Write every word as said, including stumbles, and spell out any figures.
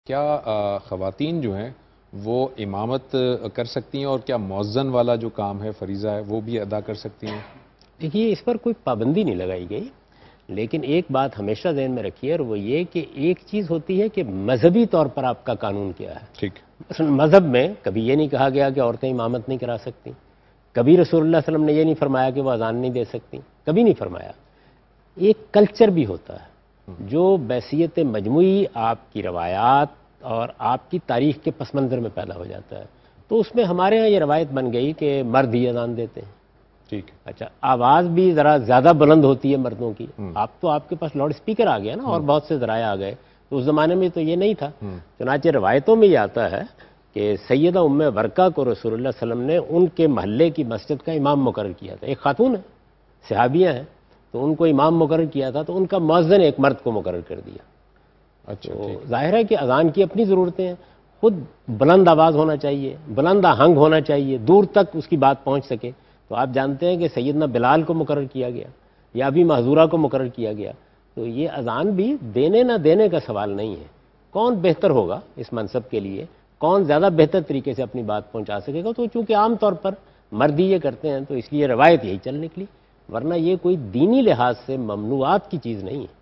کیا خواتین جو ہیں وہ امامت کر سکتی ہیں، اور کیا مؤذن والا جو کام ہے، فریضہ ہے، وہ بھی ادا کر سکتی ہیں؟ دیکھیے، اس پر کوئی پابندی نہیں لگائی گئی، لیکن ایک بات ہمیشہ ذہن میں رکھیے، اور وہ یہ کہ ایک چیز ہوتی ہے کہ مذہبی طور پر آپ کا قانون کیا ہے۔ ٹھیک۔ مثلا مذہب میں کبھی یہ نہیں کہا گیا کہ عورتیں امامت نہیں کرا سکتی، کبھی رسول اللہ صلی اللہ علیہ وسلم نے یہ نہیں فرمایا کہ وہ اذان نہیں دے سکتی، کبھی نہیں فرمایا۔ ایک کلچر بھی ہوتا ہے جو بحیثیت مجموعی آپ کی روایات اور آپ کی تاریخ کے پس منظر میں پیدا ہو جاتا ہے، تو اس میں ہمارے ہاں یہ روایت بن گئی کہ مرد ہی اذان دیتے ہیں۔ ٹھیک۔ اچھا، آواز بھی ذرا زیادہ بلند ہوتی ہے مردوں کی، آپ تو آپ کے پاس لاؤڈ سپیکر آ گیا نا، اور بہت سے ذرائع آ گئے، تو اس زمانے میں تو یہ نہیں تھا۔ چنانچہ روایتوں میں یہ آتا ہے کہ سیدہ ام ورقہ کو رسول اللہ صلی اللہ علیہ وسلم نے ان کے محلے کی مسجد کا امام مقرر کیا تھا۔ ایک خاتون ہے، صحابیہ ہیں، تو ان کو امام مقرر کیا تھا، تو ان کا مؤذن ایک مرد کو مقرر کر دیا۔ اچھا، تو ظاہر ہے کہ اذان کی اپنی ضرورتیں ہیں، خود بلند آواز ہونا چاہیے، بلند آہنگ ہونا چاہیے، دور تک اس کی بات پہنچ سکے۔ تو آپ جانتے ہیں کہ سیدنا بلال کو مقرر کیا گیا، یا ابھی محذورہ کو مقرر کیا گیا۔ تو یہ اذان بھی دینے نہ دینے کا سوال نہیں ہے، کون بہتر ہوگا اس منصب کے لیے، کون زیادہ بہتر طریقے سے اپنی بات پہنچا سکے گا۔ تو چونکہ عام طور پر مرد ہی یہ کرتے ہیں، تو اس لیے روایت یہی چل نکلی، ورنہ یہ کوئی دینی لحاظ سے ممنوعات کی چیز نہیں ہے۔